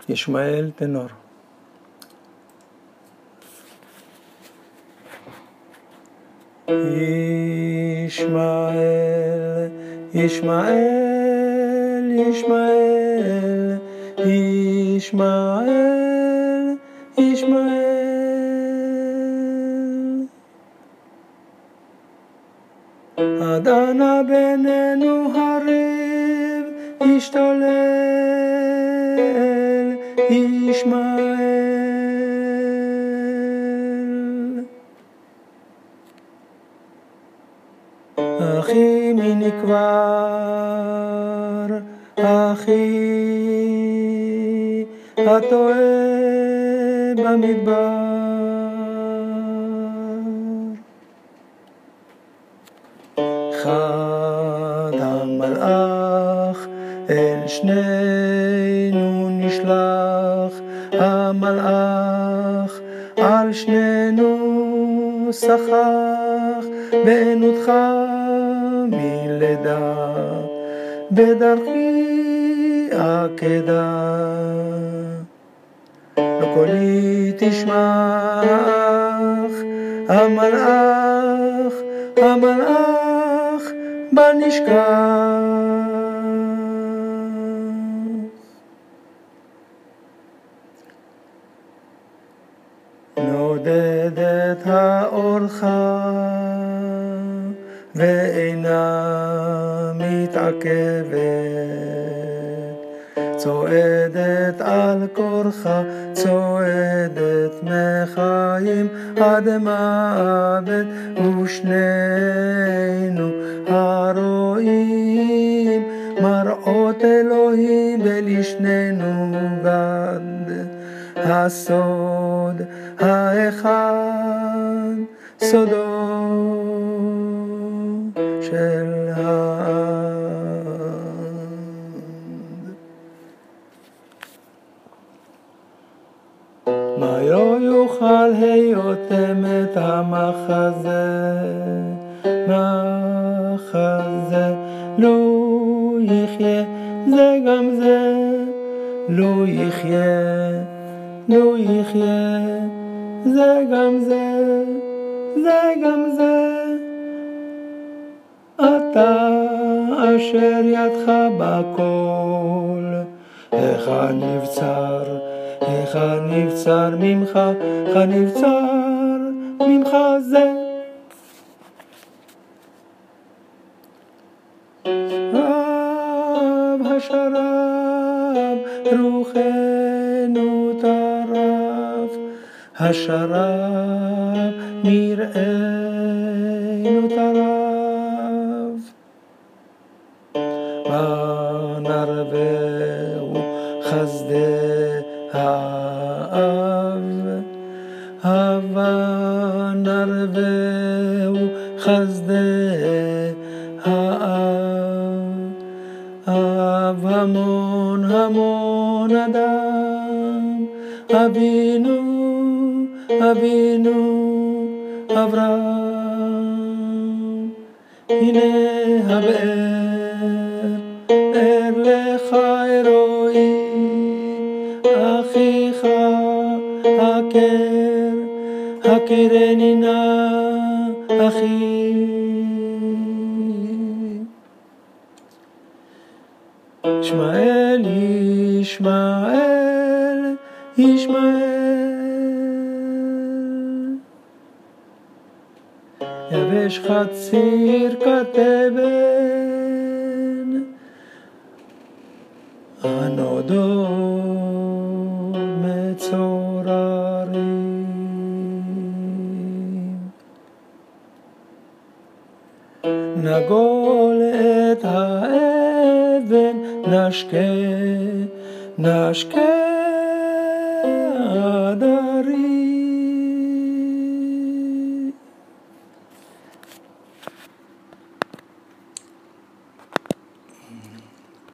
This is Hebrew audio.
ישמעאל טנור. ישמעאל, ישמעאל, ישמעאל, ישמעאל, ישמעאל. עד אנה בינינו הריב ישתולל, ישמעאל. אחי מי נקבר, אחי הטועה במדבר. אחד המלאך אל שנינו נשלח, המלאך על שנינו שחח, בענותך מלידה בדרכי עקדה. לא קולי תשמח, המלאך, המלאך בל נשכח. נודדת האורך ואינה מתעכבת, צועדת על כורחה, צועדת מחיים עד מוות, ושנינו הרואים מראות אלוהים ולשנינו גד. הסוד האחד, סודו של העד. מה לא יוכל היותם את המחזה, מחזה לא יחיה זה גם זה, לא יחיה, לא יחיה זה גם זה, זה גם זה. אתה אשר ידך בכל, איך הנבצר, איך הנבצר ממך, איך הנבצר ממך זה. רב השרב רוחנו טרף, השרב מראינו טרף. ונרבהו חסדי האב, ונרבהו חסדי האב. אב המון המון אדם, אבינו אבינו אברהם. הנה הבאר, באר לך אלוהי, אחיך הכר, הכרני נא אחי. ישמעאל, ישמעאל, ישמעאל. יבש חציר כתבן, הנודות מצוררים. נגול את האבן, נשקה, נשקה